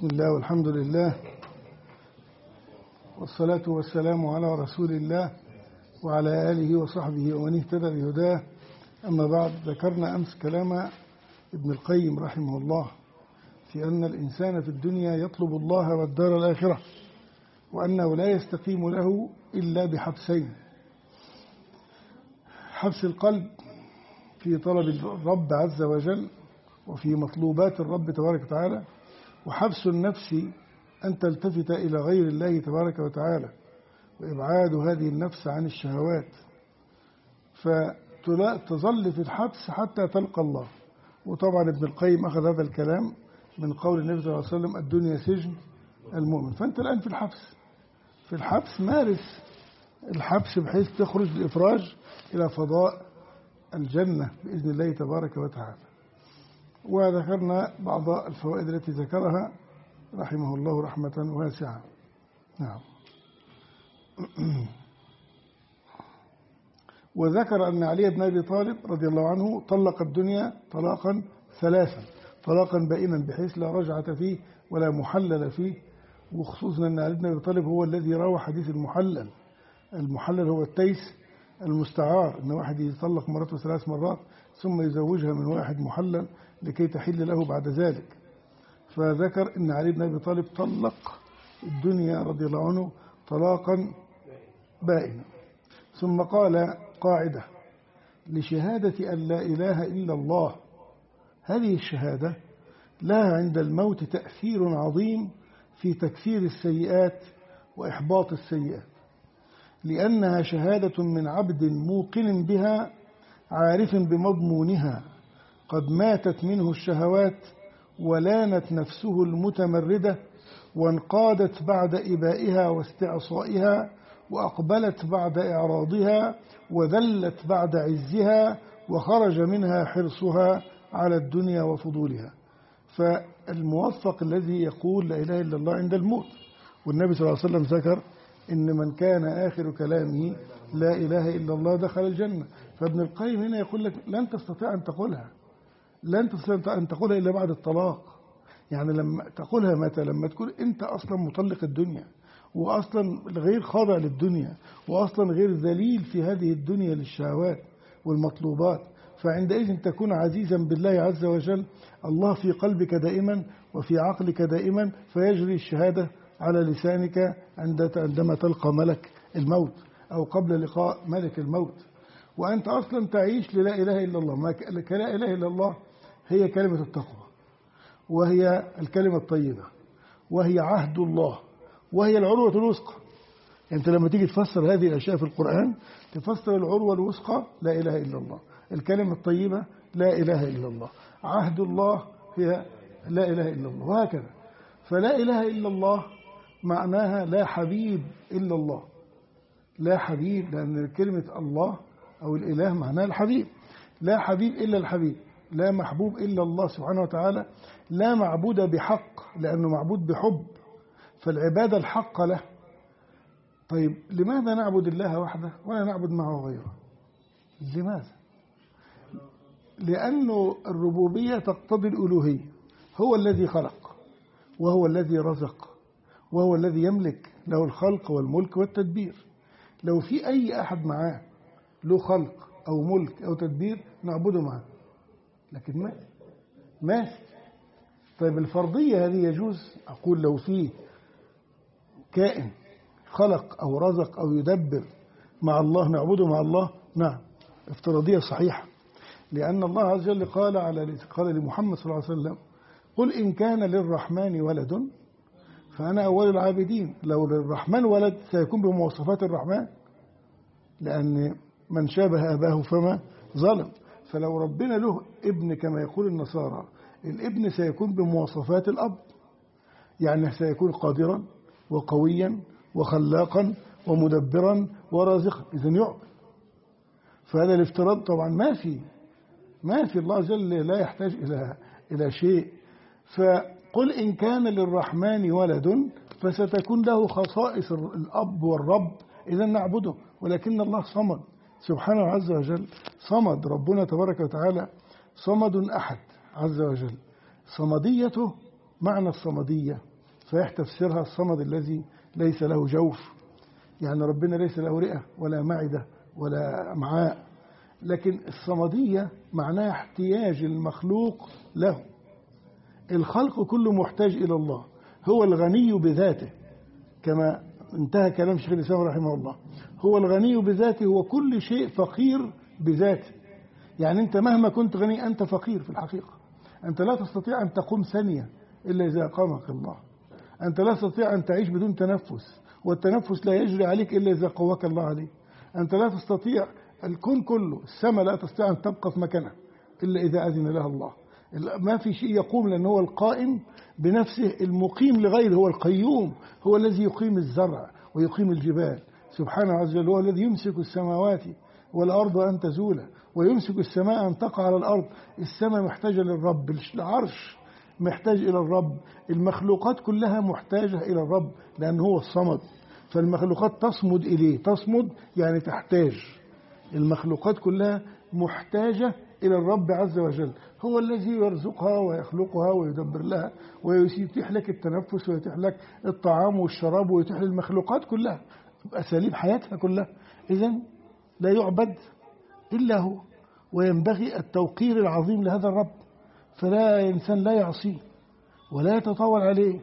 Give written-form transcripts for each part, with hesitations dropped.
بسم الله والحمد لله والصلاة والسلام على رسول الله وعلى آله وصحبه ومن اهتدى بهداه. أما بعد، ذكرنا أمس كلام ابن القيم رحمه الله في أن الإنسان في الدنيا يطلب الله والدار الآخرة، وأنه لا يستقيم له إلا بحبسين: حبس القلب في طلب الرب عز وجل وفي مطلوبات الرب تبارك وتعالى، وحبس النفس أن تلتفت إلى غير الله تبارك وتعالى، وإبعاد هذه النفس عن الشهوات، فتظل في الحبس حتى تلقى الله. وطبعا ابن القيم أخذ هذا الكلام من قول النبي صلى الله عليه وسلم: الدنيا سجن المؤمن. فأنت الآن في الحبس مارس الحبس بحيث تخرج الإفراج إلى فضاء الجنة بإذن الله تبارك وتعالى. وذكرنا بعض الفوائد التي ذكرها رحمه الله رحمة واسعة. نعم. وذكر أن علي بن أبي طالب رضي الله عنه طلق الدنيا طلاقا ثلاثا، طلاقا بائنا بحيث لا رجعة فيه ولا محلل فيه، وخصوصا أن علي بن أبي طالب هو الذي روى حديث المحلل. المحلل هو التيس المستعار، أن واحد يطلق مراته 3 مرات ثم يزوجها من واحد محلل لكي تحل له بعد ذلك. فذكر أن علي بن أبي طالب طلق الدنيا رضي الله عنه طلاقا بائنا. ثم قال قاعدة: لشهادة أن لا إله إلا الله، هذه الشهادة لها عند الموت تأثير عظيم في تكفير السيئات وإحباط السيئات، لأنها شهادة من عبد موقن بها عارف بمضمونها، قد ماتت منه الشهوات ولانت نفسه المتمردة، وانقادت بعد إبائها واستعصائها، وأقبلت بعد إعراضها، وذلت بعد عزها، وخرج منها حرصها على الدنيا وفضولها. فالموفق الذي يقول لا إله إلا الله عند الموت. والنبي صلى الله عليه وسلم ذكر إن من كان آخر كلامه لا إله إلا الله دخل الجنة. فابن القيم هنا يقول لك لن تستطيع أن تقولها، لن تستطيع أن تقولها إلا بعد الطلاق. يعني لما تقولها متى؟ لما تكون أنت أصلا مطلق الدنيا، وأصلا غير خاضع للدنيا، وأصلا غير ذليل في هذه الدنيا للشهوات والمطلوبات. فعندئذ تكون عزيزا بالله عز وجل، الله في قلبك دائما وفي عقلك دائما، فيجري الشهادة على لسانك عندما تلقى ملك الموت أو قبل لقاء ملك الموت. وأنت أصلا تعيش للا إله إلا الله. ما لا إله إلا الله هي كلمة التقوى، وهي الكلمة الطيبة، وهي عهد الله، وهي العروة الوثقى. أنت لما تيجي تفسر هذه الأشياء في القرآن تفسر العروة الوثقى لا إله إلا الله، الكلمة الطيبة لا إله إلا الله، عهد الله هي لا إله إلا الله، وهكذا. فلا إله إلا الله معناها لا حبيب إلا الله. لا حبيب، لأن كلمة الله أو الإله معناها الحبيب. لا حبيب إلا الحبيب، لا محبوب إلا الله سبحانه وتعالى، لا معبود بحق لأنه معبود بحب، فالعبادة الحق له. طيب لماذا نعبد الله وحده ولا نعبد معه غيره؟ لماذا؟ لأنه الربوبية تقتضي الألوهية. هو الذي خلق، وهو الذي رزق، وهو الذي يملك، له الخلق والملك والتدبير. لو في أي أحد معاه له خلق أو ملك أو تدبير نعبده معه، لكن ما. طيب الفرضية هذه يجوز؟ أقول لو في كائن خلق أو رزق أو يدبر مع الله نعبده مع الله؟ نعم، افتراضية صحيحة، لأن الله عز وجل قال لمحمد صلى الله عليه وسلم: قل إن كان للرحمن ولد فأنا أول العابدين. لو للرحمن ولد سيكون بمواصفات الرحمن، لأن من شابه أباه فما ظلم. فلو ربنا له ابن كما يقول النصارى، الابن سيكون بمواصفات الأب، يعني سيكون قادرا وقويا وخلاقا ومدبرا ورازقا، إذن يعبد. فهذا الافتراض طبعا ما في الله عز وجل لا يحتاج إلى شيء. فقل إن كان للرحمن ولد فستكون له خصائص الأب والرب، إذن نعبده. ولكن الله صمد سبحانه عز وجل، صمد ربنا تبارك وتعالى، صمد أحد عز وجل. صمديته، معنى الصمدية صحيح تفسيرها الصمد الذي ليس له جوف، يعني ربنا ليس له رئة ولا معدة ولا أمعاء، لكن الصمدية معناها احتياج المخلوق له. الخلق كله محتاج إلى الله، هو الغني بذاته، كما انتهى كلام شيخ الإسلام رحمه الله. هو الغني بذاته، هو كل شيء فقير بذاته. يعني أنت مهما كنت غني أنت فقير في الحقيقة. أنت لا تستطيع أن تقوم ثانية إلا إذا أقامك الله. أنت لا تستطيع أن تعيش بدون تنفس، والتنفس لا يجري عليك إلا إذا قواك الله عليه. أنت لا تستطيع، الكون كله، السماء لا تستطيع أن تبقى في مكانها إلا إذا أذن لها الله. ما في شيء يقوم، لأنه هو القائم بنفسه، المقيم لغيره، هو القيوم، هو الذي يقيم الزرع ويقيم الجبال سبحانه عز وجل. هو الذي يمسك السماوات والأرض أن تزولا ويمسك السماء أن تقع على الأرض. السماء محتاجة للرب، العرش محتاج إلى الرب، المخلوقات كلها محتاجة إلى الرب لأنه هو الصمد. فالمخلوقات تصمد إليه، تصمد يعني تحتاج. المخلوقات كلها محتاجة إلى الرب عز وجل، هو الذي يرزقها ويخلقها ويدبر لها ويتيح لك التنفس ويتيح لك الطعام والشراب ويتيح للمخلوقات كلها أساليب حياتها كلها. إذن لا يعبد إلا هو، وينبغي التوقير العظيم لهذا الرب، فلا إنسان لا يعصيه ولا يتطاول عليه.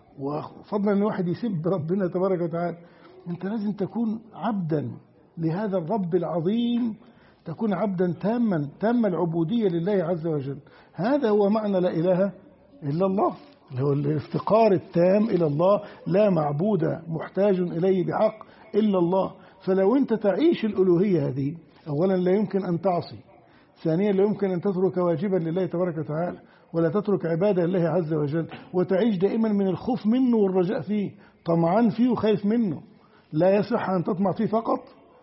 وفضلا أن واحد يسب ربنا تبارك وتعالى، أنت لازم تكون عبدا لهذا الرب العظيم، تكون عبدا تام العبودية لله عز وجل. هذا هو معنى لا إله إلا الله، اللي هو الافتقار التام إلى الله، لا معبود محتاج إليه بحق إلا الله. فلو أنت تعيش الألوهية هذه، أولا لا يمكن أن تعصي، ثانيا لا يمكن أن تترك واجبا لله تبارك وتعالى، ولا تترك عبادة لله عز وجل، وتعيش دائما من الخوف منه والرجاء فيه، طمعان فيه وخايف منه. لا يصح أن تطمع فيه فقط،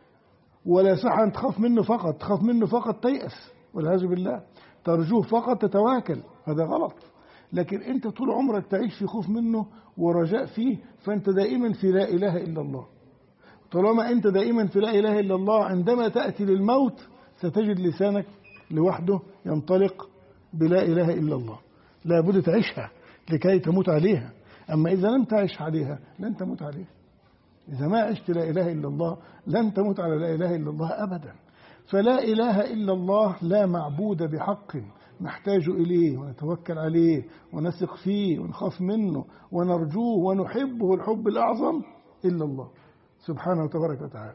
ولا يصح أن تخاف منه فقط. تخاف منه فقط تيأس والعياذ بالله، ترجوه فقط تتواكل، هذا غلط. لكن أنت طول عمرك تعيش في خوف منه ورجاء فيه، فأنت دائما في لا إله إلا الله. طالما أنت دائما في لا إله إلا الله، عندما تأتي للموت ستجد لسانك لوحده ينطلق بلا إله إلا الله. لا بد تعيشها لكي تموت عليها، أما إذا لم تعيش عليها لن تموت عليها. إذا ما عشت لا إله إلا الله لن تموت على لا إله إلا الله أبدا. فلا إله إلا الله، لا معبود بحق نحتاج إليه ونتوكل عليه ونثق فيه ونخاف منه ونرجوه ونحبه الحب الأعظم إلا الله سبحانه وتبارك وتعالى.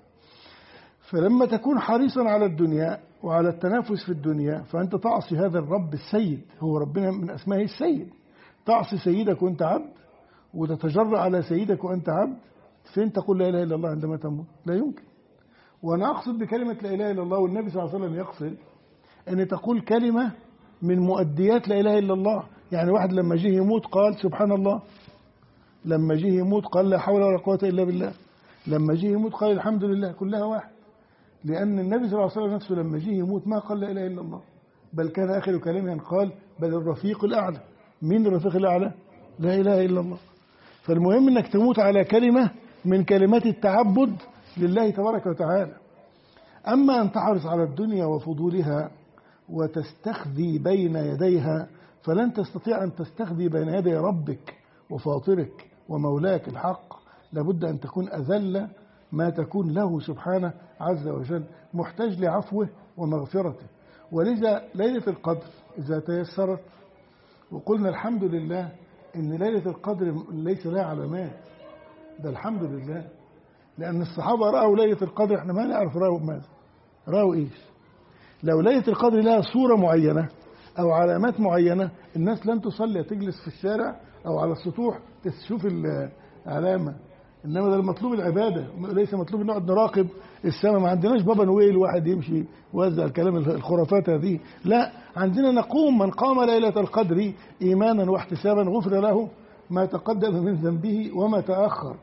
فلما تكون حريصا على الدنيا وعلى التنافس في الدنيا، فأنت تعصي هذا الرب السيد، هو ربنا من أسمائه السيد. تعصي سيدك وأنت عبد، وتتجرأ على سيدك وأنت عبد. فين تقول لا إله إلا الله عندما تموت؟ لا يمكن. وأنا أقصد بكلمة لا إله إلا الله، والنبي صلى الله عليه وسلم يقصد أن تقول كلمة من مؤديات لا إله إلا الله. يعني واحد لما جه يموت قال سبحان الله، لما جه يموت قال لا حول ولا قوة إلا بالله، لما جه يموت قال الحمد لله، كلها واحد. لأن النبي صلى الله عليه وسلم نفسه لما جه يموت ما قال لا إله إلا الله، بل كان آخر كلامه قال بل الرفيق الأعلى. مين الرفيق الأعلى؟ لا إله إلا الله. فالمهم أنك تموت على كلمة من كلمات التعبد لله تبارك وتعالى. أما أن تحرص على الدنيا وفضولها وتستخذي بين يديها، فلن تستطيع أن تستخذي بين يدي ربك وفاطرك ومولاك الحق. لابد أن تكون أذل ما تكون له سبحانه عز وجل، محتاج لعفوه ومغفرته. ولذا ليلة القدر إذا تيسرت، وقلنا الحمد لله إن ليلة القدر ليس لها علامات، ده الحمد لله، لأن الصحابة رأوا ليلة القدر، احنا ما نعرف رأوا ماذا، رأوا إيش. لو ليلة القدر لها صورة معينة أو علامات معينة، الناس لن تصلي، تجلس في الشارع أو على السطوح تشوف العلامة. إنما ده المطلوب العبادة، ليس مطلوب أن نقعد نراقب السماء. ما عندناش بابا نويل واحد يمشي ويوزع الكلام الخرافات هذه، لا، عندنا نقوم من قام ليلة القدر إيمانا واحتسابا غفر له ما تقدم من ذنبه وما تأخر.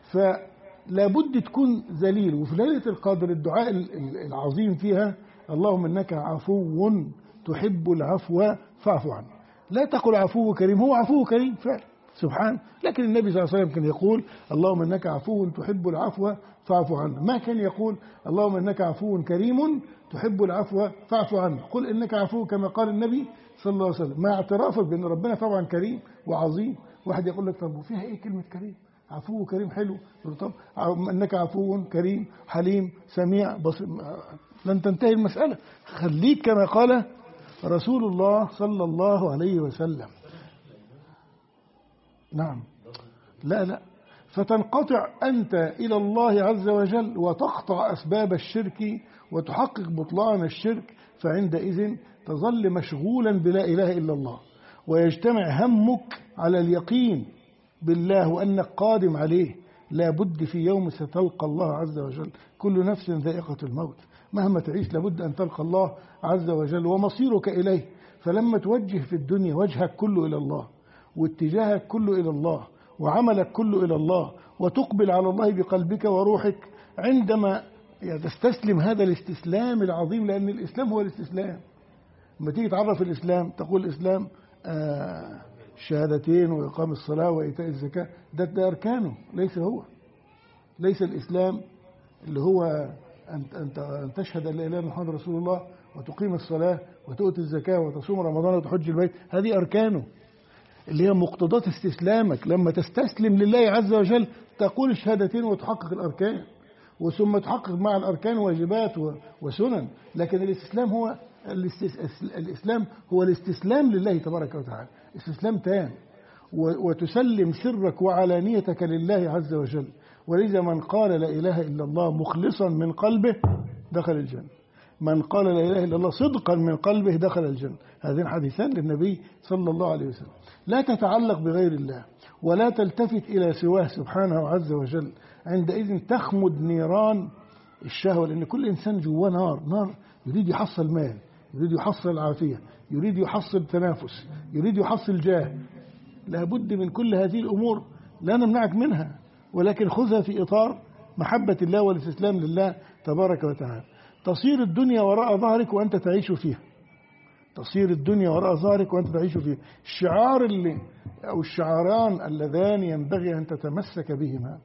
فلا بد تكون ذليل. وفي ليلة القدر الدعاء العظيم فيها اللهم إنك عفو تحب العفو فاعف عنه. لا تقل عفو كريم، هو عفو كريم فعلا سبحان، لكن النبي صلى الله عليه وسلم كان يقول اللهم إنك عفو تحب العفو فاعف عنا. ما كان يقول اللهم إنك عفو كريم تحب العفو فاعف عنا، قل إنك عفو كما قال النبي صلى الله عليه وسلم، مع اعترافك بأن ربنا طبعا كريم وعظيم. واحد يقول لك طب وفيها إيه كلمة كريم؟ عفو كريم حلو، طب إنك عفو كريم حليم سميع بصير، لن تنتهي المسألة. خليك كما قال رسول الله صلى الله عليه وسلم. نعم. لا، فتنقطع أنت إلى الله عز وجل وتقطع أسباب الشرك وتحقق بطلان الشرك، فعندئذ تظل مشغولا بلا إله إلا الله، ويجتمع همك على اليقين بالله وأنك قادم عليه. لا بد في يوم ستلقى الله عز وجل، كل نفس ذائقة الموت، مهما تعيش لابد أن تلقى الله عز وجل ومصيرك إليه. فلما توجه في الدنيا وجهك كله إلى الله، واتجاهك كله إلى الله، وعملك كله إلى الله، وتقبل على الله بقلبك وروحك، عندما تستسلم هذا الاستسلام العظيم، لأن الإسلام هو الاستسلام. لما تيجي تعرف الإسلام تقول الإسلام الشهادتين وإقام الصلاة وإيتاء الزكاة، ده أركانه، ليس الإسلام اللي هو أن تشهد أن لا إله إلا محمد رسول الله وتقيم الصلاة وتؤتي الزكاة وتصوم رمضان وتحج البيت. هذه أركانه اللي هي مقتضات استسلامك. لما تستسلم لله عز وجل تقول الشهادتين وتحقق الأركان، وثم تحقق مع الأركان واجبات وسنن. لكن الإسلام هو الاستسلام لله تبارك وتعالى، استسلام تام، وتسلم سرك وعلانيتك لله عز وجل. ولذا من قال لا إله إلا الله مخلصا من قلبه دخل الجنة، من قال لا إله إلا الله صدقا من قلبه دخل الجنة. هذين حديثان للنبي صلى الله عليه وسلم. لا تتعلق بغير الله ولا تلتفت إلى سواه سبحانه عز وجل، عندئذ تخمد نيران الشهوة. لأن كل إنسان جواه نار يريد يحصل مال، يريد يحصل العافية، يريد يحصل تنافس، يريد يحصل جاه. لابد من كل هذه الأمور، لا نمنعك منها، ولكن خذها في إطار محبة الله والاستسلام لله تبارك وتعالى. تصير الدنيا وراء ظهرك وأنت تعيش فيها، تصير الدنيا وراء ظهرك وأنت تعيش فيها. الشعاران اللذان ينبغي أن تتمسك بهما.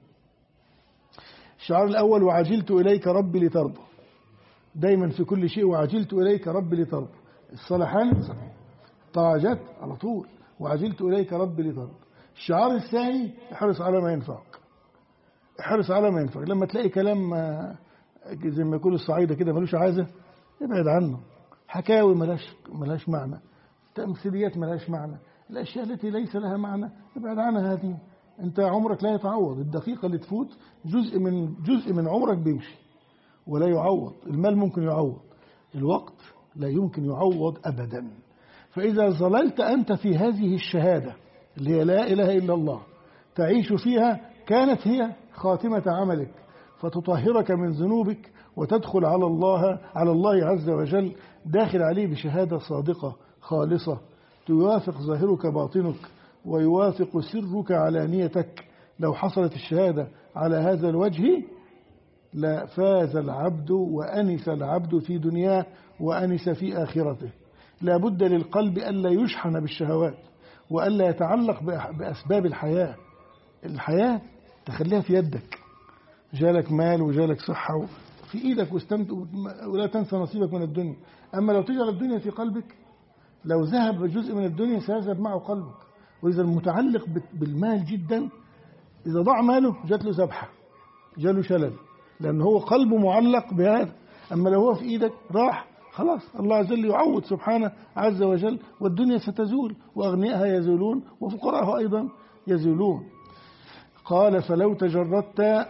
الشعار الأول وعجلت إليك ربي لترضى، دايما في كل شيء وعجلت إليك ربي لترضى. الصلاحان طاعة جت على طول، وعجلت إليك ربي لترضى. الشعار الثاني احرص على ما ينفعك، احرص على ما ينفعك. لما تلاقي كلام زي ما يقول الصعيدة كده ملوش عازة ابعد عنه، حكاوي ملاش معنى، تمثيليات ملاش معنى، الأشياء التي ليس لها معنى ابعد عنها. هذه أنت عمرك لا يتعوض، الدقيقة اللي تفوت جزء من عمرك بيمشي ولا يعوض. المال ممكن يعوض، الوقت لا يمكن يعوض أبدا. فإذا ظللت أنت في هذه الشهادة اللي هي لا إله إلا الله تعيش فيها، كانت هي خاتمة عملك، فتطهرك من ذنوبك وتدخل على الله عز وجل داخل عليه بشهادة صادقة خالصة توافق ظاهرك باطنك ويوافق سرك علانيتك. لو حصلت الشهادة على هذا الوجه لا فاز العبد وأنس العبد في دنياه وأنس في آخرته. لا بد للقلب ألا يشحن بالشهوات وألا يتعلق بأسباب الحياة تخليها في يدك. جالك مال وجالك صحة في إيدك ولا تنسى نصيبك من الدنيا. أما لو تجعل الدنيا في قلبك، لو ذهب جزء من الدنيا سيذهب معه قلبك. وإذا المتعلق بالمال جدا إذا ضاع ماله جات له ذبحة، جاله شلل، لأن هو قلبه معلق بهذا. أما لو هو في إيدك راح خلاص، الله عز وجل يعوض سبحانه عز وجل، والدنيا ستزول وأغنيائها يزولون وفقراءها أيضا يزولون. قال فلو تجردت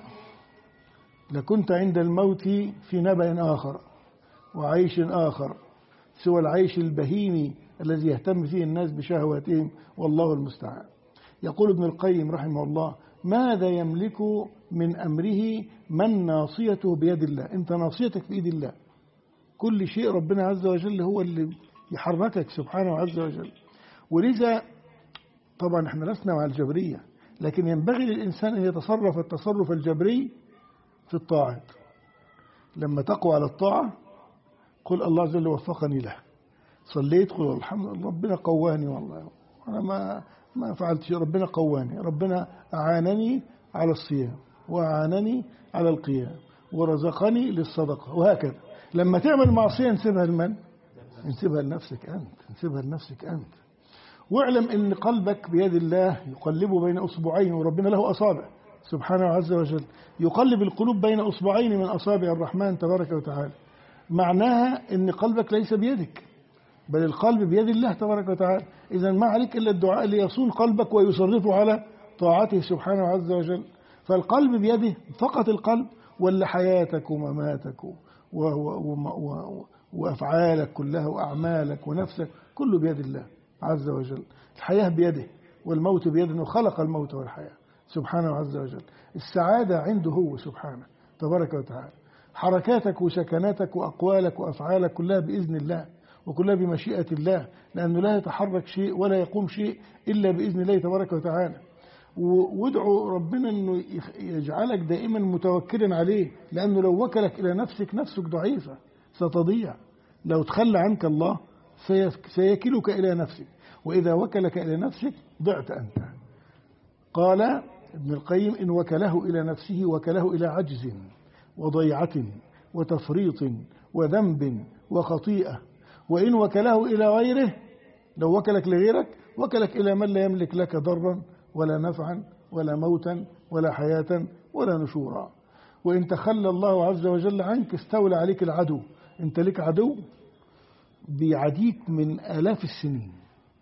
لكنت عند الموت في نبأ آخر وعيش آخر سوى العيش البهيمي الذي يهتم فيه الناس بشهواتهم، والله المستعان. يقول ابن القيم رحمه الله ماذا يملك من أمره من ناصيته بيد الله؟ أنت ناصيتك بيد الله، كل شيء ربنا عز وجل هو اللي يحركك سبحانه عز وجل. ولذا طبعا احنا لسنا مع الجبرية، لكن ينبغي للإنسان أن يتصرف التصرف الجبري في الطاعات. لما تقوى على الطاعة قل الله عز وجل وفقني له، صليت قل الحمد لله ربنا قواني، والله أنا ما فعلت شيء، ربنا قواني، ربنا أعانني على الصيام، وأعانني على القيام ورزقني للصدقة، وهكذا. لما تعمل معصية انسبها لمن؟ انسبها لنفسك أنت، انسبها لنفسك أنت. واعلم أن قلبك بيد الله يقلبه بين أصبعين، وربنا له أصابع سبحانه عز وجل، يقلب القلوب بين أصبعين من أصابع الرحمن تبارك وتعالى. معناها أن قلبك ليس بيدك، بل القلب بيد الله تبارك وتعالى. إذن ما عليك إلا الدعاء ليصون قلبك ويصرفه على طاعته سبحانه عز وجل. فالقلب بيده فقط القلب، ولا حياتك ومماتك وأفعالك كلها وأعمالك ونفسك كله بيد الله عز وجل. الحياة بيده والموت بيده، إنه خلق الموت والحياة سبحانه عز وجل. السعادة عنده هو سبحانه تبارك وتعالى. حركاتك وسكناتك وأقوالك وأفعالك كلها بإذن الله وكلها بمشيئة الله، لأنه لا يتحرك شيء ولا يقوم شيء إلا بإذن الله تبارك وتعالى. وادعو ربنا أنه يجعلك دائما متوكلا عليه، لأنه لو وكلك إلى نفسك نفسك ضعيفة ستضيع. لو تخلى عنك الله سيكلك إلى نفسك، وإذا وكلك إلى نفسك ضعت أنت. قال ابن القيم: إن وكله إلى نفسه وكله إلى عجز وضيعة وتفريط وذنب وخطيئة. وإن وكله إلى غيره، لو وكلك لغيرك وكلك إلى من لا يملك لك ضرا ولا نفعا ولا موتا ولا حياة ولا نشورا. وإن تخلى الله عز وجل عنك استولى عليك العدو. أنت لك عدو بيعديك من آلاف السنين.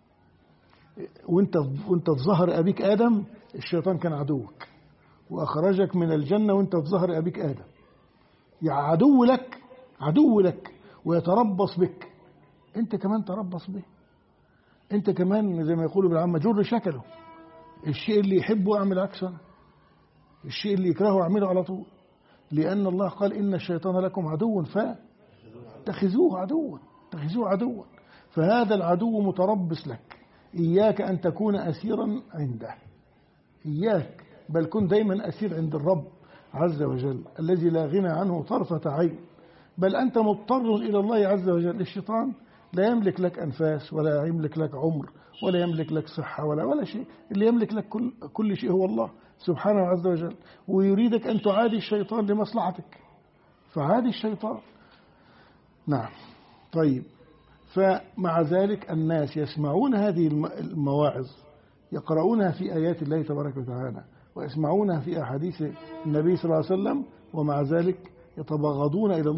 وانت في ظهر أبيك آدم الشيطان كان عدوك، وأخرجك من الجنة وانت في ظهر أبيك آدم. يعني عدو لك ويتربص بك، انت كمان تربص به. انت كمان زي ما يقولوا بالعامة جر شكله. الشيء اللي يحبه اعمل عكسه، الشيء اللي يكرهه اعمله على طول، لأن الله قال: إن الشيطان لكم عدو فاتخذوه عدوا. فهذا العدو متربص لك، إياك أن تكون أسيرا عنده، إياك، بل كن دايما أسير عند الرب عز وجل الذي لا غنى عنه طرفة عين. بل أنت مضطر إلى الله عز وجل. الشيطان لا يملك لك أنفاس ولا يملك لك عمر ولا يملك لك صحة ولا شيء. اللي يملك لك كل شيء هو الله سبحانه عز وجل، ويريدك أن تعادي الشيطان لمصلحتك، فعادي الشيطان. نعم. طيب، فمع ذلك الناس يسمعون هذه المواعظ، يقرؤونها في آيات الله تبارك وتعالى ويسمعونها في أحاديث النبي صلى الله عليه وسلم، ومع ذلك يتبغضون إلى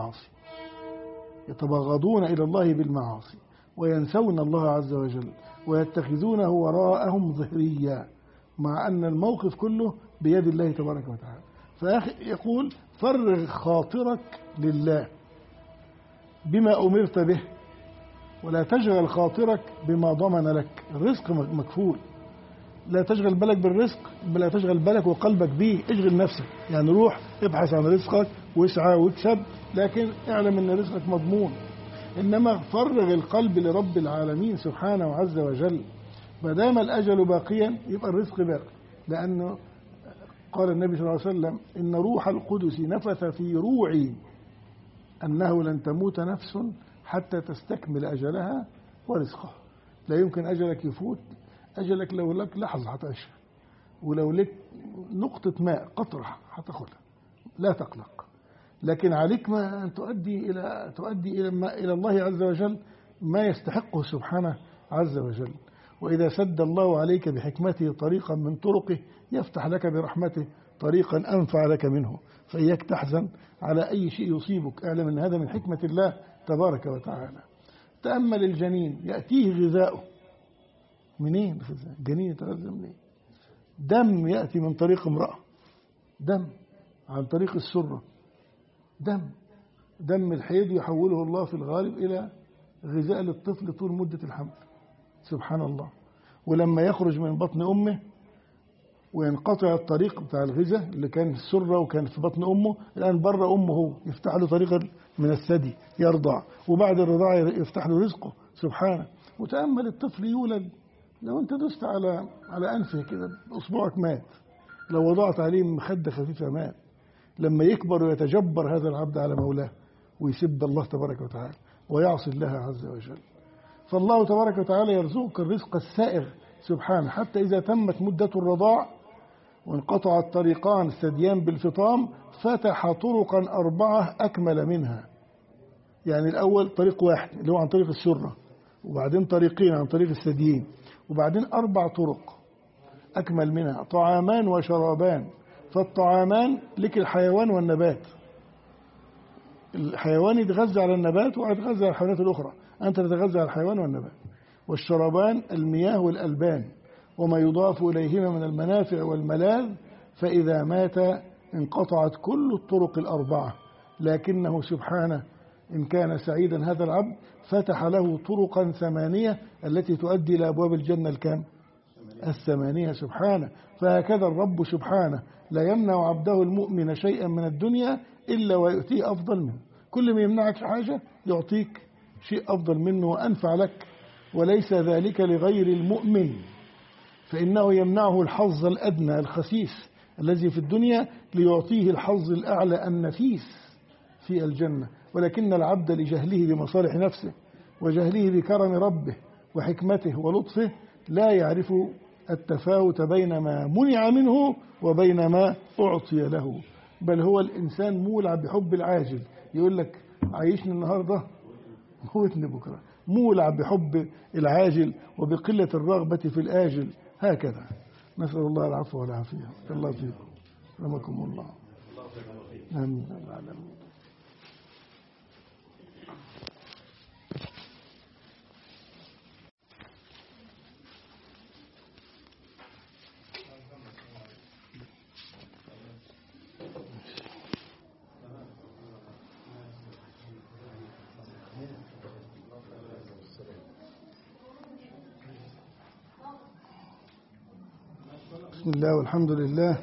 الله بالمعاصي وينسون الله عز وجل ويتخذونه وراءهم ظهريا، مع أن الموقف كله بيد الله تبارك وتعالى. فيقول: فرغ خاطرك لله بما أمرت به، ولا تشغل خاطرك بما ضمن لك. الرزق مكفول، لا تشغل بالك بالرزق، بل لا تشغل بالك وقلبك به. اشغل نفسك، يعني روح ابحث عن رزقك واسعى واكسب، لكن اعلم ان رزقك مضمون. انما فرغ القلب لرب العالمين سبحانه عز وجل. ما دام الاجل باقيا يبقى الرزق باقي، لانه قال النبي صلى الله عليه وسلم: ان روح القدس نفث في روعي انه لن تموت نفس حتى تستكمل اجلها ورزقها. لا يمكن اجلك يفوت. أجلك لو لك لحظة هتعيشها، ولو لك نقطة ماء قطرة هتاخدها، لا تقلق. لكن عليك ما أن تؤدي إلى الله عز وجل ما يستحقه سبحانه عز وجل. وإذا سد الله عليك بحكمته طريقا من طرقه يفتح لك برحمته طريقا أنفع لك منه. فإياك تحزن على أي شيء يصيبك، اعلم أن هذا من حكمة الله تبارك وتعالى. تأمل الجنين يأتيه غذاؤه منين؟ الجنين يتغذى منين؟ دم يأتي من طريق امرأة، دم عن طريق السرة، دم الحيض يحوله الله في الغالب إلى غذاء للطفل طول مدة الحمل. سبحان الله. ولما يخرج من بطن أمه وينقطع الطريق بتاع الغذاء اللي كان في السرة وكان في بطن أمه، الآن بره أمه يفتح له طريقا من الثدي يرضع، وبعد الرضاعة يفتح له رزقه سبحانه. وتأمل الطفل يولد، لو أنت دست على أنفه كده أصبعك مات، لو وضعت عليه مخدة خفيفة مات. لما يكبر ويتجبر هذا العبد على مولاه ويسب الله تبارك وتعالى ويعصي الله عز وجل. فالله تبارك وتعالى يرزقك الرزق السائغ سبحانه، حتى إذا تمت مدة الرضاع وانقطع الطريقان الثديان بالفطام فتح طرقا 4 أكمل منها. يعني الأول طريق واحد اللي هو عن طريق السرة، وبعدين طريقين عن طريق الثديين، وبعدين 4 طرق أكمل منها، طعامان وشرابان. فالطعامان لك الحيوان والنبات، الحيوان يتغذى على النبات ويتغذى على الحيوانات الأخرى، أنت تتغذى على الحيوان والنبات. والشرابان المياه والألبان وما يضاف إليهما من المنافع والملاذ. فإذا مات انقطعت كل الطرق 4، لكنه سبحانه إن كان سعيدا هذا العبد فتح له طرقا 8 التي تؤدي إلى أبواب الجنة الكام؟ 8 سبحانه. فهكذا الرب سبحانه لا يمنع عبده المؤمن شيئا من الدنيا إلا ويؤتيه أفضل منه. كل ما يمنعك حاجة يعطيك شيء أفضل منه وأنفع لك، وليس ذلك لغير المؤمن، فإنه يمنعه الحظ الأدنى الخسيس الذي في الدنيا ليعطيه الحظ الأعلى النفيس في الجنة. ولكن العبد لجهله بمصالح نفسه وجهله بكرم ربه وحكمته ولطفه لا يعرف التفاوت بين ما منع منه وبين ما أعطي له، بل هو الإنسان مولع بحب العاجل. يقول لك عايشني النهاردة موتني بكرة، مولع بحب العاجل وبقلة الرغبة في الآجل. هكذا نسأل الله العفو والعافية. الله فيكم رحمكم الله. آمين يا رب العالمين. بسم الله والحمد لله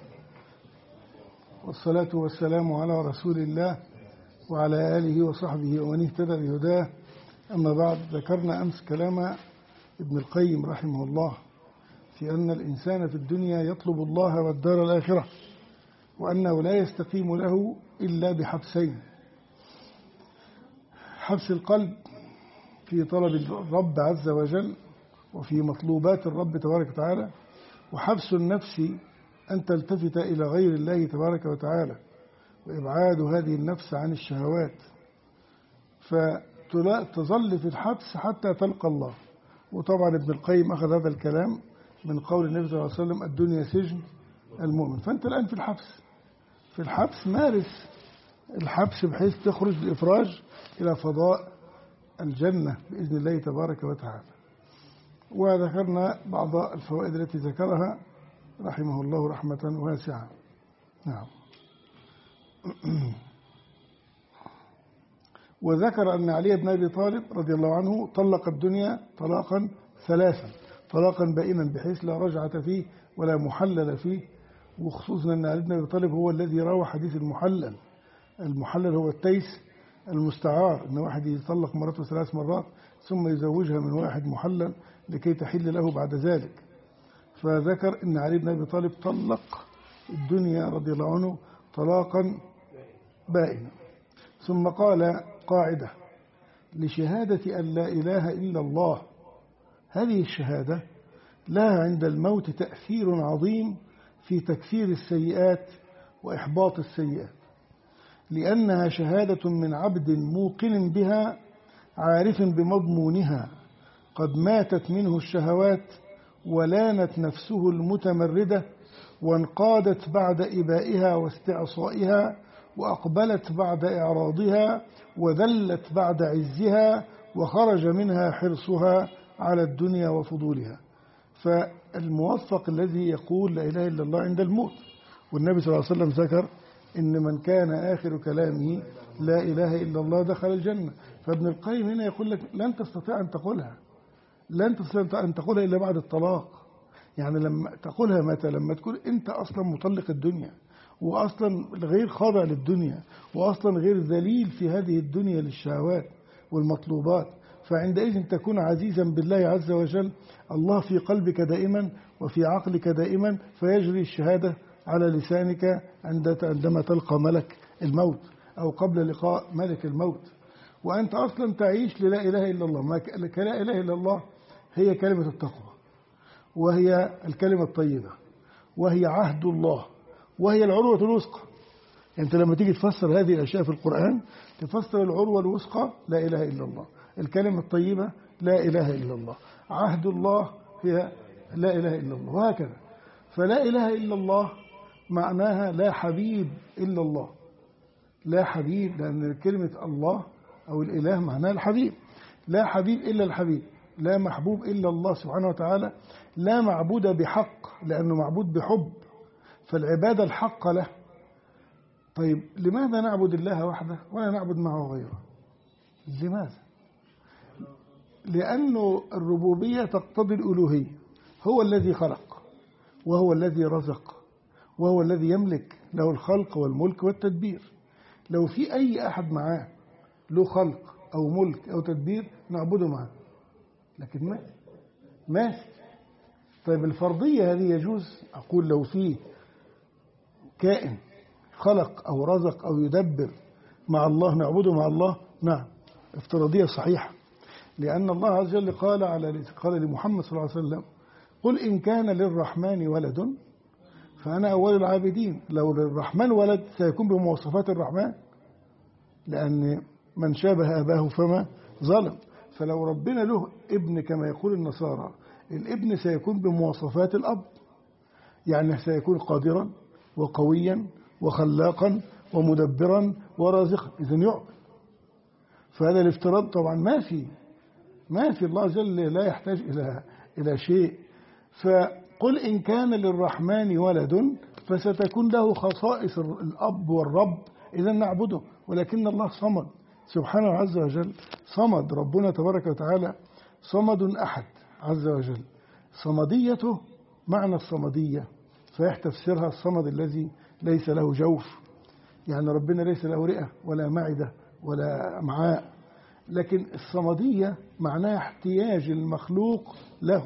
والصلاة والسلام على رسول الله وعلى آله وصحبه ومن اهتدى بهداه. أما بعد، ذكرنا أمس كلام ابن القيم رحمه الله في أن الإنسان في الدنيا يطلب الله والدار الآخرة، وأنه لا يستقيم له إلا بحبسين: حبس القلب في طلب الرب عز وجل وفي مطلوبات الرب تبارك وتعالى، وحبس النفس أن تلتفت إلى غير الله تبارك وتعالى، وإبعاد هذه النفس عن الشهوات، فتظل في الحبس حتى تلقى الله. وطبعا ابن القيم أخذ هذا الكلام من قول النبي صلى الله عليه وسلم: الدنيا سجن المؤمن. فأنت الآن في الحبس مارس الحبس بحيث تخرج لإفراج إلى فضاء الجنة بإذن الله تبارك وتعالى. وذكرنا بعض الفوائد التي ذكرها رحمه الله رحمة واسعة. نعم. وذكر أن علي بن أبي طالب رضي الله عنه طلق الدنيا طلاقا 3، طلاقا بائنا بحيث لا رجعة فيه ولا محلل فيه. وخصوصا أن علي بن أبي طالب هو الذي روى حديث المحلل. المحلل هو التيس المستعار، أن واحد يطلق مراته 3 مرات ثم يزوجها من واحد محلل لكي تحل له بعد ذلك. فذكر أن علي بن أبي طالب طلق الدنيا رضي الله عنه طلاقا بائنا. ثم قال قاعدة: لشهادة أن لا إله إلا الله، هذه الشهادة لها عند الموت تأثير عظيم في تكفير السيئات وإحباط السيئات، لأنها شهادة من عبد موقن بها عارف بمضمونها، قد ماتت منه الشهوات ولانت نفسه المتمردة وانقادت بعد إبائها واستعصائها، وأقبلت بعد إعراضها وذلت بعد عزها، وخرج منها حرصها على الدنيا وفضولها. فالموفق الذي يقول لا إله إلا الله عند الموت. والنبي صلى الله عليه وسلم ذكر إن من كان آخر كلامه لا إله إلا الله دخل الجنة. فابن القيم هنا يقول لك لن تستطيع أن تقولها، لن تستطيع أن تقولها إلا بعد الطلاق. يعني لما تقولها متى؟ لما تكون أنت أصلا مطلق الدنيا، وأصلا غير خاضع للدنيا، وأصلا غير ذليل في هذه الدنيا للشهوات والمطلوبات. فعندئذ تكون عزيزا بالله عز وجل، الله في قلبك دائما وفي عقلك دائما، فيجري الشهادة على لسانك عندما تلقى ملك الموت أو قبل لقاء ملك الموت. وأنت أصلا تعيش للا إله إلا الله. ما لا إله إلا الله هي كلمة التقوى، وهي الكلمة الطيبة، وهي عهد الله، وهي العروة الوثقى. أنت لما تيجي تفسر هذه الأشياء في القرآن تفسر العروة الوثقى لا إله إلا الله، الكلمة الطيبة لا إله إلا الله، عهد الله هي لا إله إلا الله، وهكذا. فلا إله إلا الله معناها لا حبيب إلا الله، لا حبيب، لأن كلمة الله أو الإله معناها الحبيب، لا حبيب إلا الحبيب، لا محبوب إلا الله سبحانه وتعالى، لا معبود بحق لأنه معبود بحب، فالعبادة الحق له. طيب لماذا نعبد الله وحده ولا نعبد معه غيره؟ لماذا؟ لأنه الربوبية تقتضي الألوهية، هو الذي خلق وهو الذي رزق وهو الذي يملك، له الخلق والملك والتدبير. لو في أي أحد معاه له خلق أو ملك أو تدبير نعبده معه، لكن ما. طيب الفرضية هذه يجوز؟ أقول لو في كائن خلق أو رزق أو يدبر مع الله نعبده مع الله، نعم، افتراضية صحيحة، لأن الله عز وجل قال لمحمد صلى الله عليه وسلم: قل إن كان للرحمن ولد فأنا أول العابدين. لو للرحمن ولد سيكون بمواصفات الرحمن، لأن من شابه أباه فما ظلم. فلو ربنا له ابن كما يقول النصارى، الابن سيكون بمواصفات الأب، يعني سيكون قادرا وقويا وخلاقا ومدبرا ورازقا، إذن يعبد. فهذا الافتراض طبعا ما في الله جل لا يحتاج إلى شيء. فقل إن كان للرحمن ولد فستكون له خصائص الأب والرب، إذن نعبده. ولكن الله صمد سبحانه عز وجل، صمد ربنا تبارك وتعالى، صمد أحد عز وجل. صمديته معنى الصمدية فيحتفسرها الصمد الذي ليس له جوف، يعني ربنا ليس له رئة ولا معدة ولا أمعاء، لكن الصمدية معناها احتياج المخلوق له.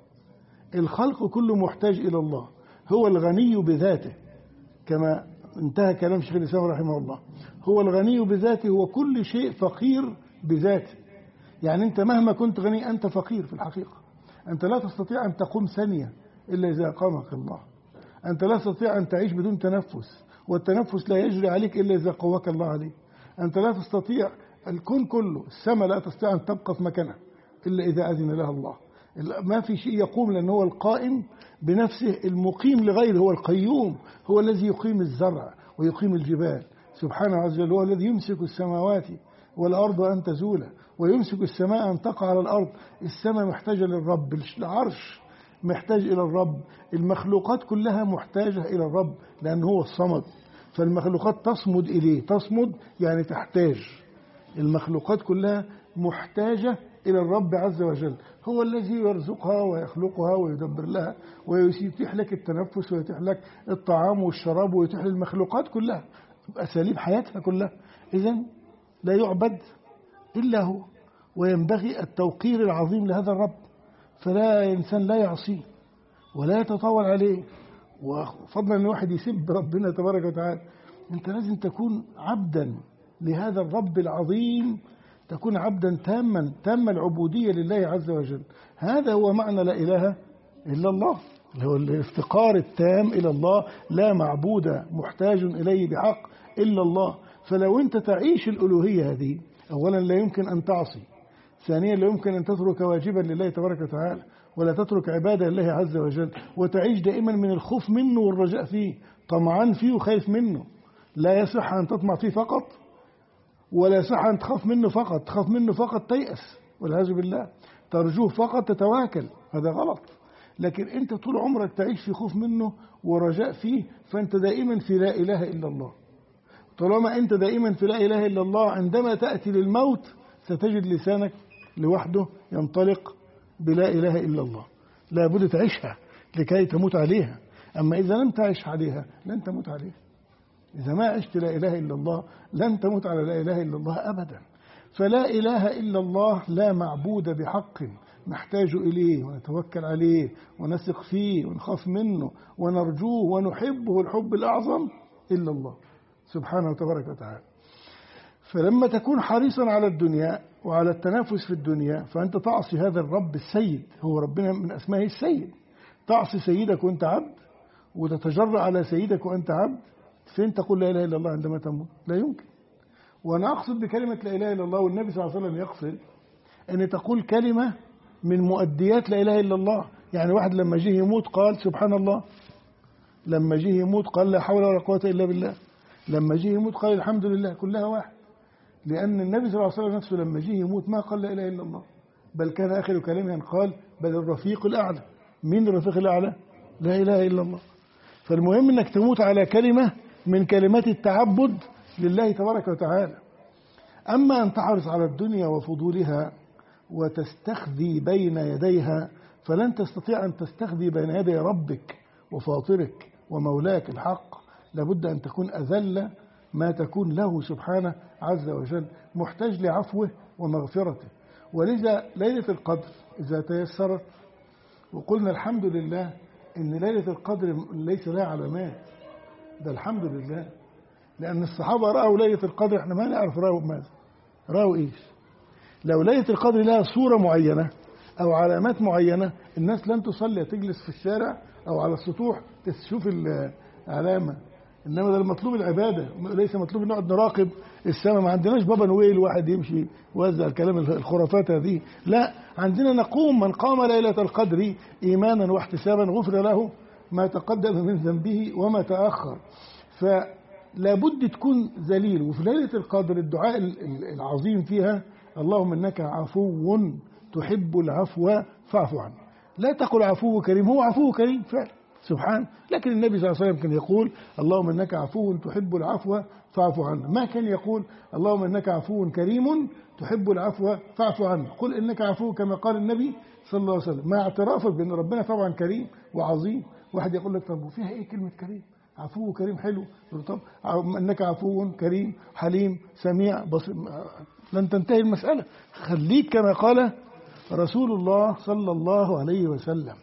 الخلق كله محتاج إلى الله، هو الغني بذاته، كما انتهى كلام شيخ الإسلام رحمه الله، هو الغني بذاته، هو كل شيء فقير بذاته. يعني أنت مهما كنت غني أنت فقير في الحقيقة، أنت لا تستطيع أن تقوم ثانية إلا إذا أقامك الله، أنت لا تستطيع أن تعيش بدون تنفس، والتنفس لا يجري عليك إلا إذا قواك الله عليه، أنت لا تستطيع، الكون كله، السماء لا تستطيع أن تبقى في مكانها إلا إذا أذن لها الله. ما في شيء يقوم، لأنه هو القائم بنفسه، المقيم لغيره، هو القيوم، هو الذي يقيم الزرع ويقيم الجبال سبحانه عز وجل، هو الذي يمسك السماوات والأرض أن تزولا ويمسك السماء أن تقع على الأرض. السماء محتاجة للرب، العرش محتاج إلى الرب، المخلوقات كلها محتاجة إلى الرب لأنه هو الصمد. فالمخلوقات تصمد إليه، تصمد يعني تحتاج، المخلوقات كلها محتاجة إلى الرب عز وجل، هو الذي يرزقها ويخلقها ويدبر لها ويتيح لك التنفس ويتيح لك الطعام والشراب ويتيح للمخلوقات كلها أساليب حياتها كلها. إذن لا يعبد إلا هو، وينبغي التوقير العظيم لهذا الرب، فلا إنسان لا يعصيه ولا يتطاول عليه. وفضلا أن واحد يسب ربنا تبارك وتعالى، أنت لازم تكون عبدا لهذا الرب العظيم، تكون عبدا تام العبودية لله عز وجل. هذا هو معنى لا إله إلا الله، اللي هو الافتقار التام إلى الله، لا معبود محتاج إليه بحق إلا الله. فلو أنت تعيش الألوهية هذه، أولا لا يمكن أن تعصي، ثانيا لا يمكن أن تترك واجبا لله تبارك وتعالى ولا تترك عبادة لله عز وجل، وتعيش دائما من الخوف منه والرجاء فيه، طمعان فيه وخايف منه. لا يصح أن تطمع فيه فقط، ولا يصح أن تخاف منه فقط، تخاف منه فقط تيأس والعياذ بالله، ترجوه فقط تتواكل، هذا غلط. لكن أنت طول عمرك تعيش في خوف منه ورجاء فيه، فأنت دائما في لا إله إلا الله. طالما أنت دائما في لا إله إلا الله، عندما تأتي للموت ستجد لسانك لوحده ينطلق بلا إله إلا الله، لا بد تعيشها لكي تموت عليها. أما إذا لم تعيش عليها لن تموت عليها، إذا ما عشت لا إله إلا الله لن تموت على لا إله إلا الله أبدا. فلا إله إلا الله لا معبود بحق نحتاج إليه ونتوكل عليه ونثق فيه ونخاف منه ونرجوه ونحبه الحب الأعظم إلا الله سبحانه تبارك وتعالى. فلما تكون حريصا على الدنيا وعلى التنافس في الدنيا فأنت تعصي هذا الرب السيد، هو ربنا من أسمائه السيد، تعصي سيدك وأنت عبد، وتتجرأ على سيدك وأنت عبد، فين تقول لا إله إلا الله عندما تموت؟ لا يمكن. وأنا أقصد بكلمة لا إله إلا الله، والنبي صلى الله عليه وسلم يقصد أن تقول كلمة من مؤديات لا إله إلا الله. يعني واحد لما جه يموت قال سبحان الله، لما جه يموت قال لا حول ولا قوة إلا بالله، لما جه يموت قال الحمد لله، كلها واحد. لأن النبي صلى الله عليه وسلم نفسه لما جه يموت ما قال لا إله إلا الله، بل كان آخر كلامه قال بل الرفيق الأعلى. مين الرفيق الأعلى؟ لا إله إلا الله. فالمهم أنك تموت على كلمة من كلمات التعبد لله تبارك وتعالى. أما أن تحرص على الدنيا وفضولها وتستخذي بين يديها، فلن تستطيع أن تستخذي بين يدي ربك وفاطرك ومولاك الحق. لابد أن تكون أذل ما تكون له سبحانه عز وجل، محتاج لعفوه ومغفرته. ولذا ليلة القدر إذا تيسرت، وقلنا الحمد لله إن ليلة القدر ليس لها علامات، ده الحمد لله، لأن الصحابة رأوا ليلة القدر، احنا ما نعرف رأوا ماذا، رأوا إيش. لو ليلة القدر لها صورة معينة أو علامات معينة، الناس لن تصلي، تجلس في الشارع أو على السطوح تشوف العلامة. إنما ده المطلوب العبادة، ليس مطلوب نقعد نراقب السماء. ما عندناش بابا نويل واحد يمشي وزع الكلام الخرافات هذه، لا، عندنا نقوم من قام ليلة القدر إيمانا واحتسابا غفر له ما تقدم من ذنبه وما تأخر. فلا بد تكون ذليل. وفي ليلة القدر الدعاء العظيم فيها اللهم إنك عفو تحب العفو فاعف عنه. لا تقل عفو كريم، هو عفو كريم فعلا سبحان، لكن النبي صلى الله عليه وسلم كان يقول اللهم إنك عفو تحب العفو فاعف عنه، ما كان يقول اللهم إنك عفو كريم تحب العفو فاعف عنه. قل إنك عفو كما قال النبي صلى الله عليه وسلم، مع اعترافك بأن ربنا طبعا كريم وعظيم. واحد يقول لك طب وفيها إيه كلمة كريم؟ عفو كريم حلو، طب إنك عفو كريم حليم سميع بصير، لن تنتهي المسألة. خليك كما قال رسول الله صلى الله عليه وسلم.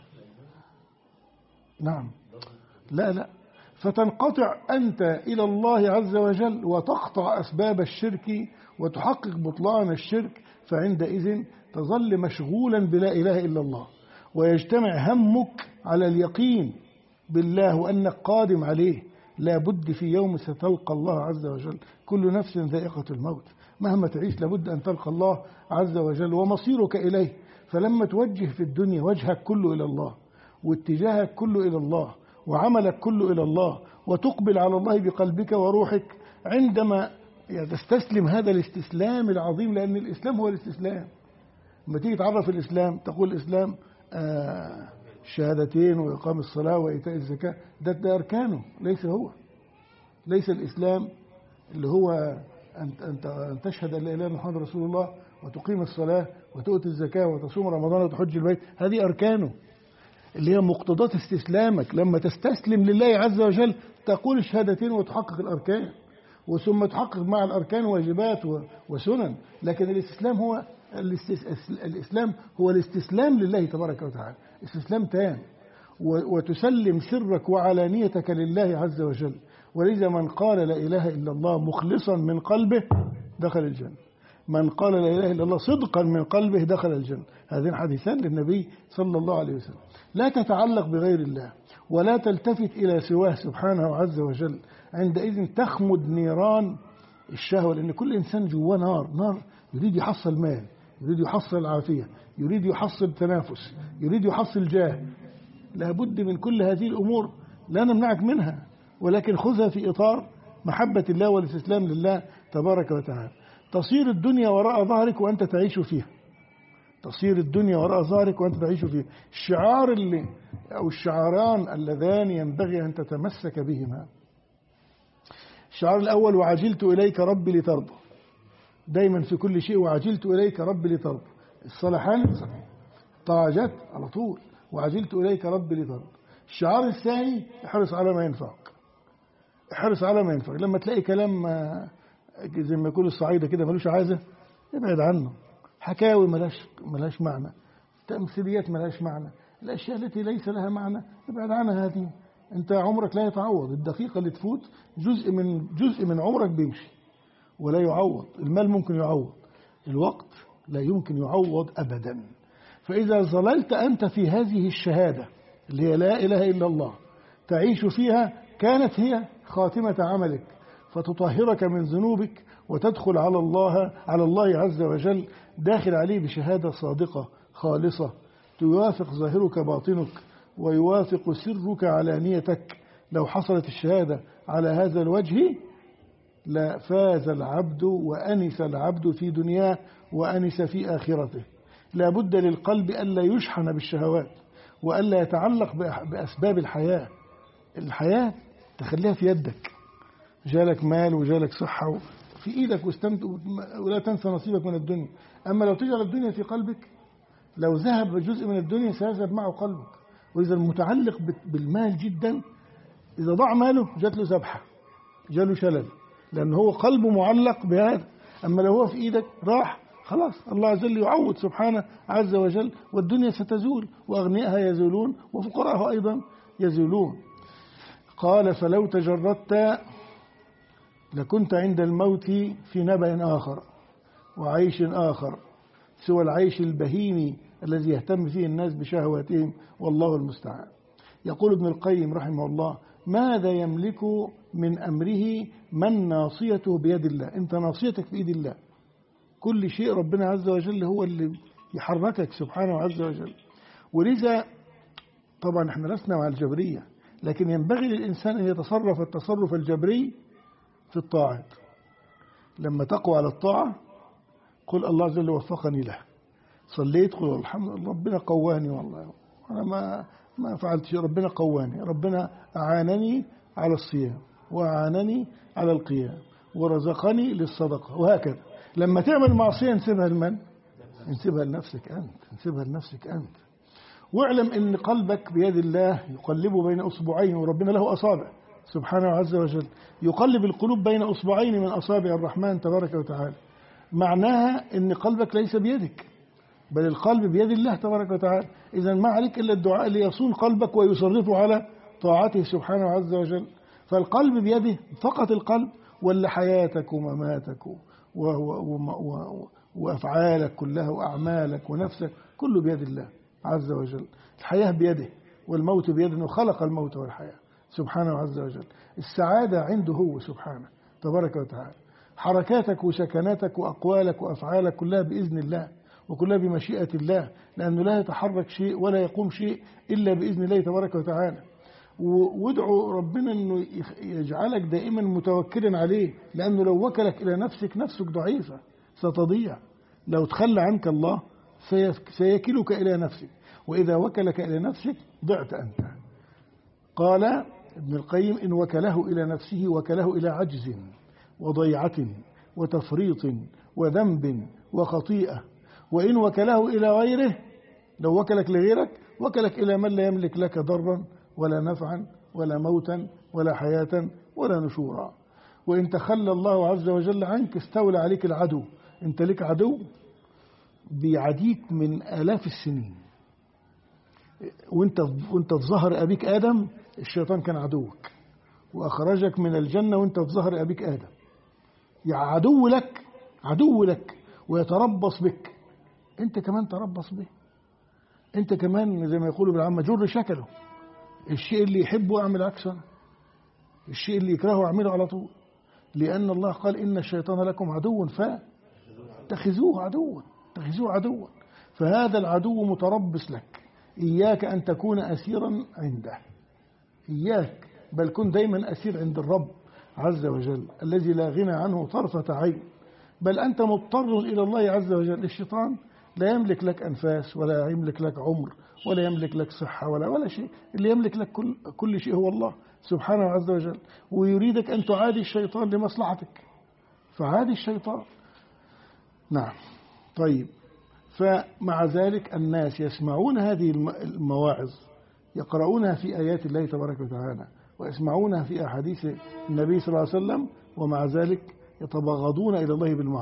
نعم، لا، فتنقطع أنت إلى الله عز وجل وتقطع أسباب الشرك وتحقق بطلان الشرك، فعندئذ تظل مشغولا بلا إله إلا الله، ويجتمع همك على اليقين بالله وأنك قادم عليه. لا بد في يوم ستلقى الله عز وجل، كل نفس ذائقة الموت، مهما تعيش لابد أن تلقى الله عز وجل ومصيرك إليه. فلما توجه في الدنيا وجهك كله إلى الله، واتجاهك كله إلى الله، وعملك كله إلى الله، وتقبل على الله بقلبك وروحك، عندما تستسلم هذا الاستسلام العظيم، لأن الإسلام هو الاستسلام. لما تيجي تعرف الإسلام تقول الإسلام شهادتين وإقام الصلاة وإيتاء الزكاة، ده أركانه، ليس الإسلام اللي هو أن تشهد أن لا إله إلا محمد رسول الله وتقيم الصلاة وتؤتي الزكاة وتصوم رمضان وتحج البيت. هذه أركانه اللي هي مقتضات استسلامك. لما تستسلم لله عز وجل تقول الشهادتين وتحقق الأركان، وثم تحقق مع الأركان واجبات وسنن. لكن الإسلام هو الاستسلام لله تبارك وتعالى، استسلام تام، وتسلم سرك وعلانيتك لله عز وجل. ولذا من قال لا إله إلا الله مخلصا من قلبه دخل الجنة، من قال لا إله إلا الله صدقا من قلبه دخل الجنة. هذين حديثان للنبي صلى الله عليه وسلم. لا تتعلق بغير الله ولا تلتفت إلى سواه سبحانه عز وجل، عندئذ تخمد نيران الشهوة. لأن كل إنسان جواه نار يريد يحصل مال، يريد يحصل العافية، يريد يحصل تنافس، يريد يحصل جاه. لابد من كل هذه الأمور، لا نمنعك منها، ولكن خذها في إطار محبة الله والاستسلام لله تبارك وتعالى. تصير الدنيا وراء ظهرك وأنت تعيش فيها، تصير الدنيا وراء ظهرك وأنت تعيش فيها. الشعار أو الشعاران اللذان ينبغي أن تتمسك بهما. الشعار الأول وعجلت إليك ربي لترضى، دايما في كل شيء وعجلت إليك ربي لترضى. الصلاحان طاعجت على طول، وعجلت إليك ربي لترضى. الشعار الثاني احرص على ما ينفعك، احرص على ما ينفعك. لما تلاقي كلام زي ما يقول الصعيدة كده ملوش عازة ابعد عنه، حكاوي ملاش معنى، تمثيليات ملاش معنى، الأشياء التي ليس لها معنى ابعد عنها. هذه أنت عمرك لا يتعوض، الدقيقة اللي تفوت جزء من عمرك بيمشي ولا يعوض. المال ممكن يعوض، الوقت لا يمكن يعوض أبدا. فإذا ظللت أنت في هذه الشهادة اللي هي لا إله إلا الله تعيش فيها كانت هي خاتمة عملك، فتطهرك من ذنوبك وتدخل على الله عز وجل داخل عليه بشهادة صادقة خالصة توافق ظاهرك باطنك ويوافق سرك علانيتك. لو حصلت الشهادة على هذا الوجه لفاز العبد وأنس العبد في دنياه وأنس في آخرته. لا بد للقلب ألا يشحن بالشهوات وألا يتعلق بأسباب الحياة. الحياة تخليها في يدك، جالك مال وجالك صحة في إيدك ولا تنسى نصيبك من الدنيا. أما لو تجعل الدنيا في قلبك، لو ذهب جزء من الدنيا سيذهب معه قلبك. وإذا المتعلق بالمال جدا إذا ضاع ماله جات له ذبحة، جاله شلل، لأن هو قلبه معلق بهذا. أما لو هو في إيدك راح خلاص، الله عز وجل يعوض سبحانه عز وجل، والدنيا ستزول وأغنيائها يزولون وفقراءها أيضا يزولون. قال فلو تجردت لكنت عند الموت في نبأ آخر وعيش آخر سوى العيش البهيمي الذي يهتم فيه الناس بشهواتهم، والله المستعان. يقول ابن القيم رحمه الله: ماذا يملك من أمره من ناصيته بيد الله؟ أنت ناصيتك بيد الله، كل شيء ربنا عز وجل هو اللي يحركك سبحانه عز وجل. ولذا طبعا احنا لسنا مع الجبرية، لكن ينبغي للإنسان أن يتصرف التصرف الجبري في الطاعات. لما تقوى على الطاعة قل الله عز وجل وفقني له، صليت قل الحمد لله ربنا قواني، والله أنا ما فعلت شيء، ربنا قواني، ربنا أعانني على الصيام وأعانني على القيام ورزقني للصدقة، وهكذا. لما تعمل معصية نسيبها لمن؟ نسيبها لنفسك أنت، نسيبها لنفسك أنت. واعلم أن قلبك بيد الله يقلبه بين أصبعين، وربنا له أصابع سبحانه عز وجل، يقلب القلوب بين أصبعين من أصابع الرحمن تبارك وتعالى. معناها أن قلبك ليس بيدك، بل القلب بيد الله تبارك وتعالى. إذن ما عليك إلا الدعاء ليصون قلبك ويصرفه على طاعته سبحانه عز وجل. فالقلب بيده فقط، القلب، ولا حياتك ومماتك وأفعالك كلها وأعمالك ونفسك كله بيد الله عز وجل. الحياة بيده والموت بيده، إنه خلق الموت والحياة سبحانه عز وجل. السعادة عنده هو سبحانه تبارك وتعالى. حركاتك وسكناتك وأقوالك وأفعالك كلها بإذن الله وكلها بمشيئة الله، لأنه لا يتحرك شيء ولا يقوم شيء إلا بإذن الله تبارك وتعالى. وادعوا ربنا أنه يجعلك دائما متوكلا عليه، لأنه لو وكلك إلى نفسك، نفسك ضعيفة ستضيع. لو تخلى عنك الله سيكلك إلى نفسك، وإذا وكلك إلى نفسك ضعت أنت. قال ابن القيم: إن وكله إلى نفسه وكله إلى عجز وضيعة وتفريط وذنب وخطيئة. وإن وكله إلى غيره، لو وكلك لغيرك، وكلك إلى من لا يملك لك ضرا ولا نفعا ولا موتا ولا حياة ولا نشورا. وإن تخلى الله عز وجل عنك استولى عليك العدو. أنت لك عدو بيعديك من آلاف السنين، وانت في ظهر أبيك آدم الشيطان كان عدوك وأخرجك من الجنة وانت في ظهر أبيك آدم. يعني عدو لك ويتربص بك، انت كمان تربص به، انت كمان زي ما يقولوا بالعامة جر شكله. الشيء اللي يحبه اعمل عكسه، الشيء اللي يكرهه اعمله على طول، لأن الله قال: إن الشيطان لكم عدو فاتخذوه عدوا. فهذا العدو متربص لك، إياك أن تكون أسيرا عنده، إياك، بل كن دايما أسير عند الرب عز وجل الذي لا غنى عنه طرفة عين، بل أنت مضطر إلى الله عز وجل. الشيطان لا يملك لك أنفاس ولا يملك لك عمر ولا يملك لك صحة ولا شيء، اللي يملك لك كل شيء هو الله سبحانه عز وجل، ويريدك أن تعادي الشيطان لمصلحتك، فعادي الشيطان. نعم. طيب، فمع ذلك الناس يسمعون هذه المواعظ، يقرؤونها في آيات الله تبارك وتعالى ويسمعونها في أحاديث النبي صلى الله عليه وسلم، ومع ذلك يتبغضون إلى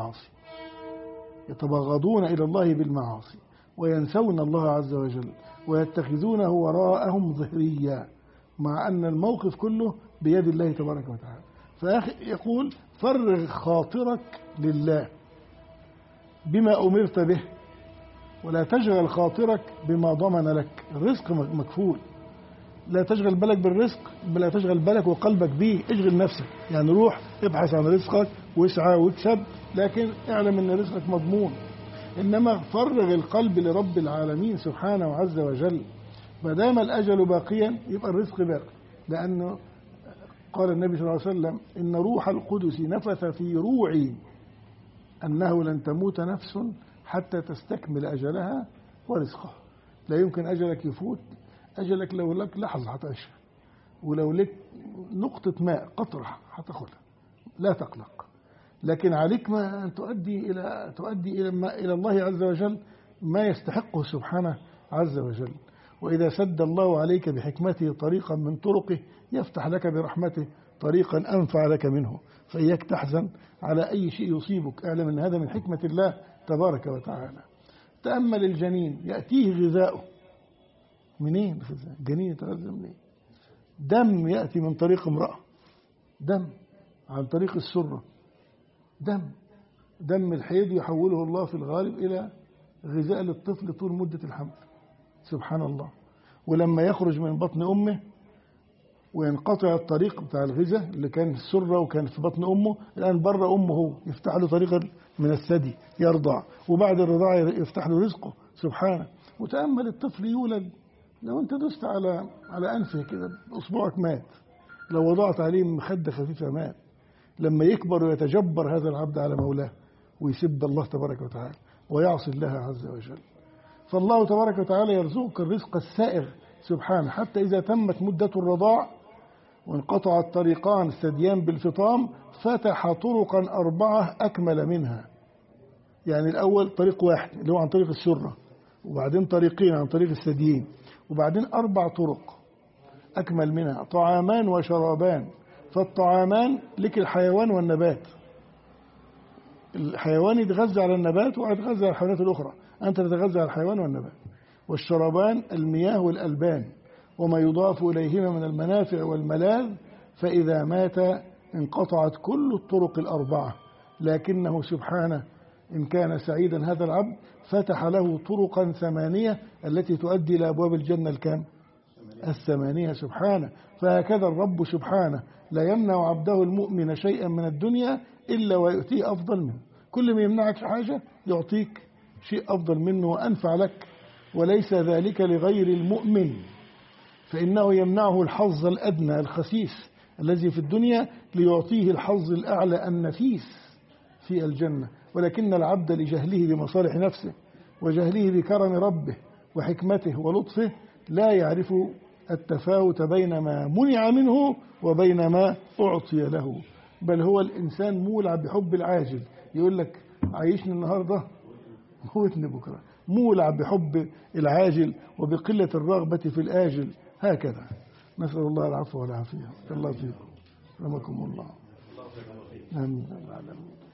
الله بالمعاصي وينسون الله عز وجل ويتخذونه وراءهم ظهريا، مع أن الموقف كله بيد الله تبارك وتعالى. فيقول: فرغ خاطرك لله بما أمرت به، ولا تشغل خاطرك بما ضمن لك. الرزق مكفول، لا تشغل بالك بالرزق، بل لا تشغل بالك وقلبك به، اشغل نفسك. يعني روح ابحث عن رزقك واسعى واكسب، لكن اعلم ان رزقك مضمون. إنما فرغ القلب لرب العالمين سبحانه عز وجل. ما دام الأجل باقيا يبقى الرزق باقي، لأنه قال النبي صلى الله عليه وسلم إن روح القدس نفث في روعي أنه لن تموت نفس حتى تستكمل أجلها ورزقها. لا يمكن أجلك يفوت. أجلك لو لك لحظة هتعيش، ولو لك نقطة ماء قطرة هتاخدها، لا تقلق. لكن عليك ما أن تؤدي إلى الله عز وجل ما يستحقه سبحانه عز وجل. وإذا سد الله عليك بحكمته طريقا من طرقه يفتح لك برحمته طريقا أنفع لك منه. فإياك تحزن على أي شيء يصيبك، اعلم أن هذا من حكمة الله تبارك وتعالى. تأمل الجنين يأتيه غذاؤه منين؟ الجنين يتغذى منين؟ دم يأتي من طريق امرأة، دم عن طريق السرة، دم الحيض يحوله الله في الغالب إلى غذاء للطفل طول مدة الحمل. سبحان الله. ولما يخرج من بطن أمه وينقطع الطريق بتاع الغذاء اللي كان في السرة وكان في بطن أمه، الآن بره أمه يفتح له طريقا من الثدي يرضع، وبعد الرضاعة يفتح له رزقه سبحانه. وتأمل الطفل يولد، لو أنت دست على أنفه كده أصبعك مات، لو وضعت عليه مخدة خفيفة مات. لما يكبر ويتجبر هذا العبد على مولاه ويسب الله تبارك وتعالى ويعصي الله عز وجل. فالله تبارك وتعالى يرزقك الرزق السائغ سبحانه، حتى إذا تمت مدة الرضاع وانقطع الطريقان الثديان بالفطام فتح طرقا 4 أكمل منها. يعني الأول طريق واحد اللي هو عن طريق السرة، وبعدين طريقين عن طريق الثديين، وبعدين 4 طرق أكمل منها، طعامان وشرابان. فالطعامان لك الحيوان والنبات، الحيوان يتغذى على النبات ويتغذى على الحيوانات الأخرى، أنت تتغذى على الحيوان والنبات. والشرابان المياه والألبان وما يضاف إليهما من المنافع والملاذ. فإذا مات انقطعت كل الطرق 4، لكنه سبحانه إن كان سعيدا هذا العبد فتح له طرقا 8 التي تؤدي إلى أبواب الجنة الكام؟ 8 سبحانه. فهكذا الرب سبحانه لا يمنع عبده المؤمن شيئا من الدنيا إلا ويؤتيه أفضل منه. كل ما يمنعك حاجة يعطيك شيء أفضل منه وأنفع لك. وليس ذلك لغير المؤمن، فإنه يمنعه الحظ الأدنى الخسيس الذي في الدنيا ليعطيه الحظ الأعلى النفيس في الجنة. ولكن العبد لجهله بمصالح نفسه وجهله بكرم ربه وحكمته ولطفه لا يعرف التفاوت بين ما منع منه وبين ما أعطي له، بل هو الإنسان مولع بحب العاجل. يقول لك عايشني النهاردة موتني بكرة، مولع بحب العاجل وبقلة الرغبة في الآجل. هكذا نسأل الله العفو والعافية. الله فيكم رحمكم الله. آمين.